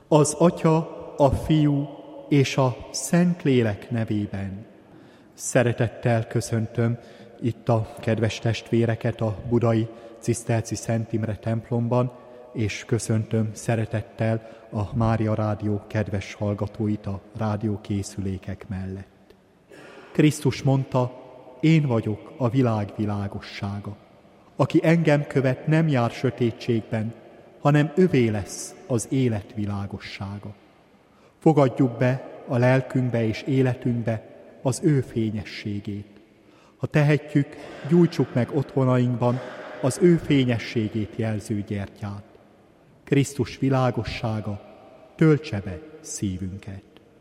Az Atya, a Fiú és a Szentlélek nevében. Szeretettel köszöntöm itt a kedves testvéreket a budai Ciszterci Szent Imre templomban, és köszöntöm szeretettel a Mária Rádió kedves hallgatóit a rádiókészülékek mellett. Krisztus mondta, én vagyok a világ világossága. Aki engem követ, nem jár sötétségben, hanem övé lesz az élet világossága. Fogadjuk be a lelkünkbe és életünkbe az ő fényességét. Ha tehetjük, gyújtsuk meg otthonainkban az ő fényességét jelző gyertyát. Krisztus világossága töltse be szívünket.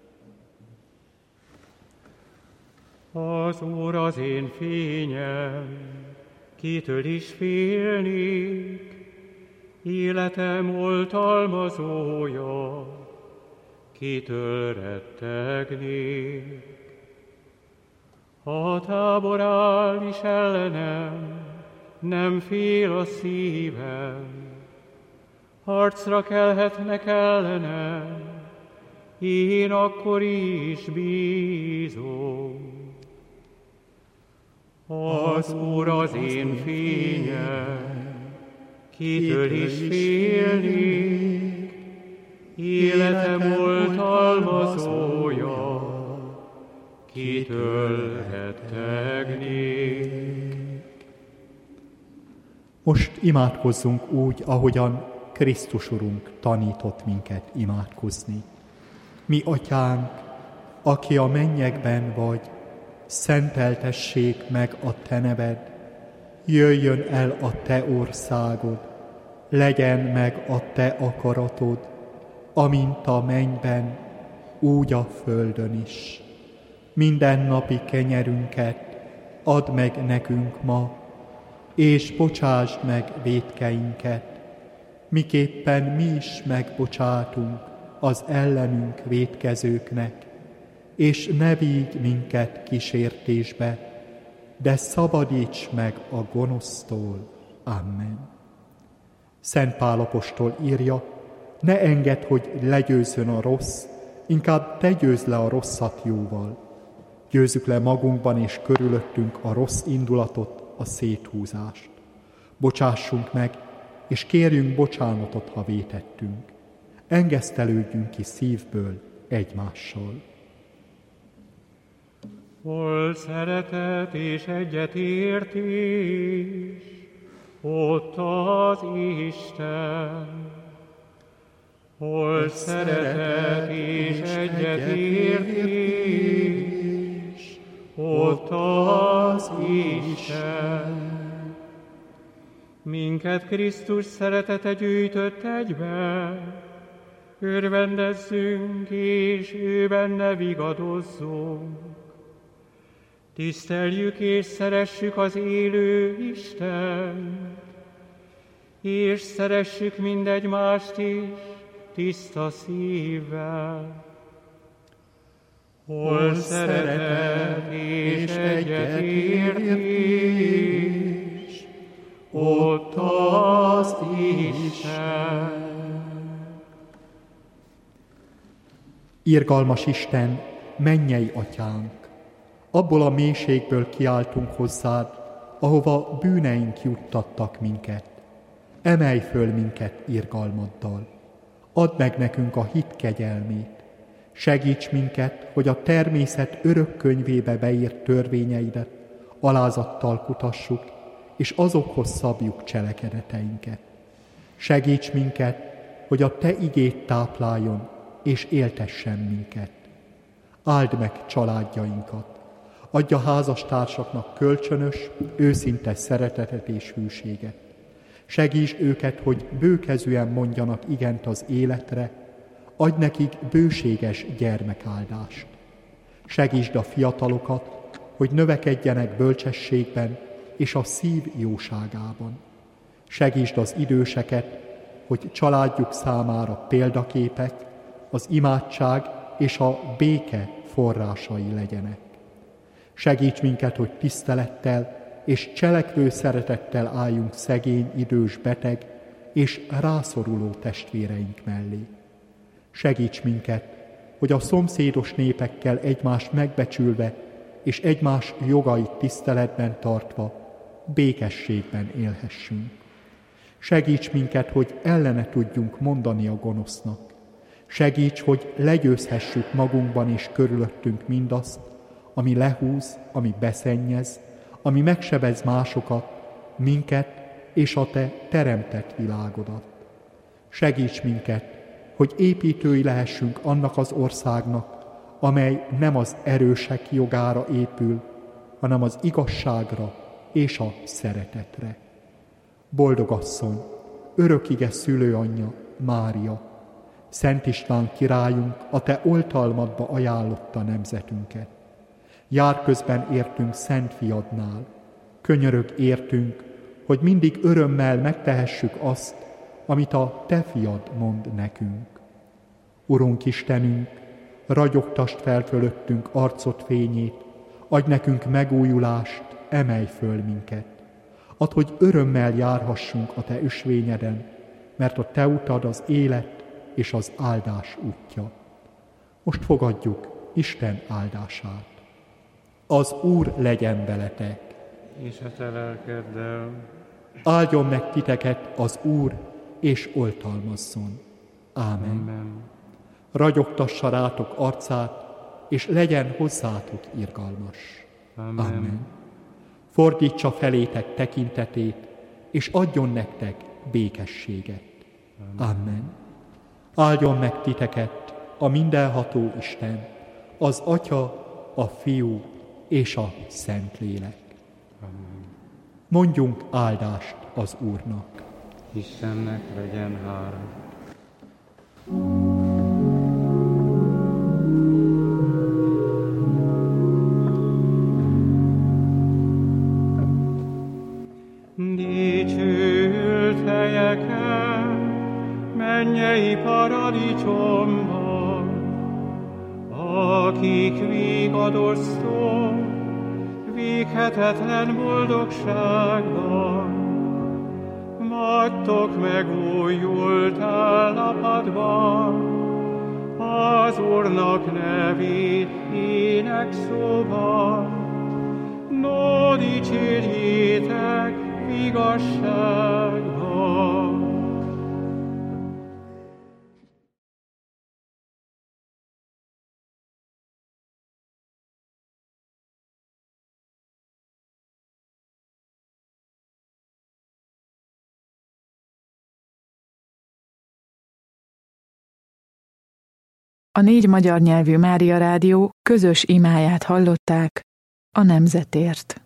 Az Úr az én fényem, kitől is félnék, életem oltalmazója, kitől rettegnék. Ha tábor áll is ellenem, nem fél a szívem, harcra kelhetnek ellenem, én akkor is bízom. Az Úr az én fényem, kitől is félnék, életem oltalmazója, kitől rettegnék. Most imádkozzunk úgy, ahogyan Krisztus Urunk tanított minket imádkozni. Mi Atyánk, aki a mennyekben vagy, szenteltessék meg a Te neved, jöjjön el a Te országod, legyen meg a Te akaratod, amint a mennyben, úgy a földön is. Mindennapi kenyerünket add meg nekünk ma, és bocsásd meg vétkeinket, miképpen mi is megbocsátunk az ellenünk vétkezőknek, és ne vigy minket kísértésbe, de szabadíts meg a gonosztól. Amen. Szent Pál apostol írja, ne engedd, hogy legyőzzön a rossz, inkább te győzd le a rosszat jóval. Győzzük le magunkban és körülöttünk a rossz indulatot, a széthúzást. Bocsássunk meg, és kérjünk bocsánatot, ha vétettünk. Engesztelődjünk ki szívből egymással. Hol szeretet és egyetértés, ott az Isten. Hol szeretet és egyetértés, ott az Isten. Minket Krisztus szeretete gyűjtött egybe, örvendezzünk és ő benne vigadozzunk. Tiszteljük és szeressük az élő Istent, és szeressük mindegymást is tiszta szívvel. Hol szeretet és egyetértés, ott az Isten. Irgalmas Isten, mennyei Atyánk, abból a mélységből kiáltunk hozzád, ahova bűneink juttattak minket. Emelj föl minket irgalmaddal. Add meg nekünk a hit kegyelmét. Segíts minket, hogy a természet örök könyvébe beírt törvényeidet alázattal kutassuk, és azokhoz szabjuk cselekedeteinket. Segíts minket, hogy a Te igéd tápláljon, és éltessen minket. Áld meg családjainkat. Adj a házastársaknak kölcsönös, őszinte szeretetet és hűséget. Segítsd őket, hogy bőkezűen mondjanak igent az életre, adj nekik bőséges gyermekáldást. Segítsd a fiatalokat, hogy növekedjenek bölcsességben és a szív jóságában. Segítsd az időseket, hogy családjuk számára példaképek, az imádság és a béke forrásai legyenek. Segíts minket, hogy tisztelettel és cselekvő szeretettel álljunk szegény, idős, beteg és rászoruló testvéreink mellé. Segíts minket, hogy a szomszédos népekkel egymást megbecsülve és egymás jogait tiszteletben tartva békességben élhessünk. Segíts minket, hogy ellene tudjunk mondani a gonosznak. Segíts, hogy legyőzhessük magunkban és körülöttünk mindazt, ami lehúz, ami beszennyez, ami megsebez másokat, minket és a Te teremtett világodat. Segíts minket, hogy építői lehessünk annak az országnak, amely nem az erősek jogára épül, hanem az igazságra és a szeretetre. Boldog asszony, örökige szülőanyja, Mária, Szent István királyunk a Te oltalmadba ajánlotta nemzetünket. Jár közben értünk Szent Fiadnál, könyörög értünk, hogy mindig örömmel megtehessük azt, amit a Te Fiad mond nekünk. Urunk Istenünk, ragyogtasd fel fölöttünk arcod fényét, adj nekünk megújulást, emelj föl minket. Add, hogy örömmel járhassunk a Te ösvényeden, mert a Te utad az élet és az áldás útja. Most fogadjuk Isten áldását. Az Úr legyen veletek. És a Te lelkeddel. Áldjon meg titeket az Úr, és oltalmazzon. Ámen. Amen. Ragyogtassa rátok arcát, és legyen hozzátok irgalmas. Amen. Amen. Fordítsa felétek tekintetét, és adjon nektek békességet. Amen. Áldjon meg titeket a mindenható Isten, az Atya, a Fiú és a Szentlélek. Amen. Mondjunk áldást az Úrnak. Istennek legyen hála. Dicsőült helyeken, mennyei paradicsomban, akik vígadosztó, véghetetlen boldogságban, vagytok megújult állapotban, az Úrnak nevét énekszóban, no dicsérjétek igazságban. A 4 magyar nyelvű Mária Rádió közös imáját hallották a nemzetért.